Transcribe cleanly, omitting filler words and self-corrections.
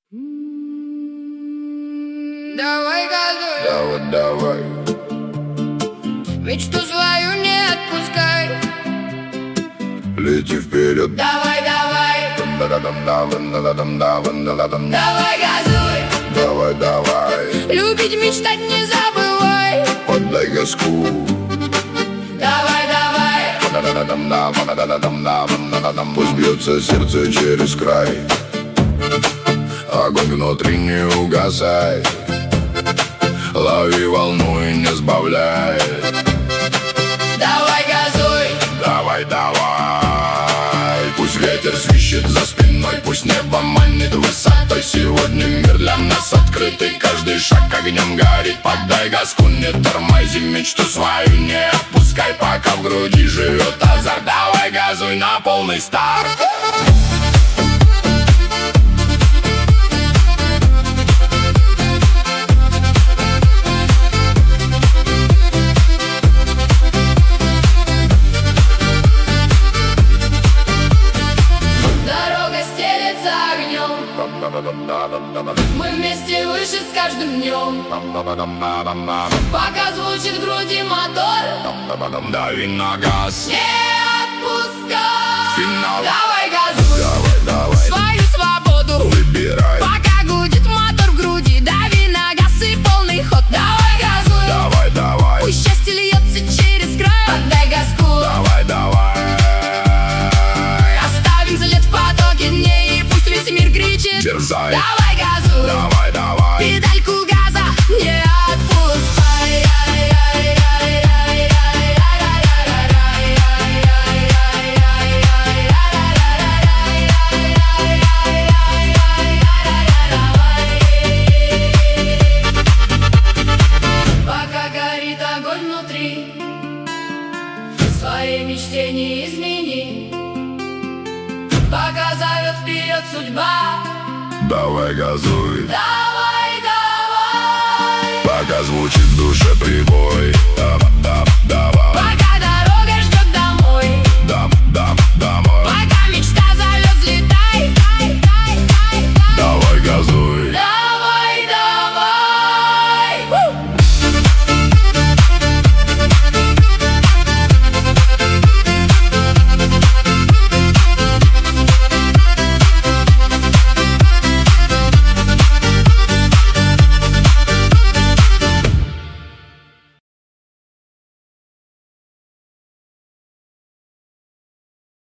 Давай газуй, Давай, давай, мечту свою не отпускай. лети вперед. Давай, давай, Давай, давай газуй, давай, любить, мечтать не забывай. поддай газку. Давай, давай, Пусть бьется сердце через край, огонь внутри не угасай. Лови волну и не сбавляй. давай газуй, Давай, давай, пусть ветер свищет за спиной, пусть небо манит высотой. Сегодня мир для нас открытый, каждый шаг огнем горит. Поддай газку, не тормози, мечту свою не отпускай, пока в груди живет азарт. Давай газуй на полный старт. дорога стелется огнем. Мы вместе выше с каждым днем. Пока звучит в груди мотор, Дави на газ. не отпускай. Финал. Давай газуй, Давай, свою свободу выбирай. пока гудит мотор в груди. Дави на газ и полный ход. Давай газуй, Давай, пусть счастье льется через край. Отдай газку, давай. оставим след в потоке дней, и пусть весь мир кричит. Дерзай. Давай газуй, Давай. педальку газа не отпускай. Пока горит огонь внутри, своей мечте не измени. Пока зовет вперед судьба, Давай газуй, давай, давай. пока звучит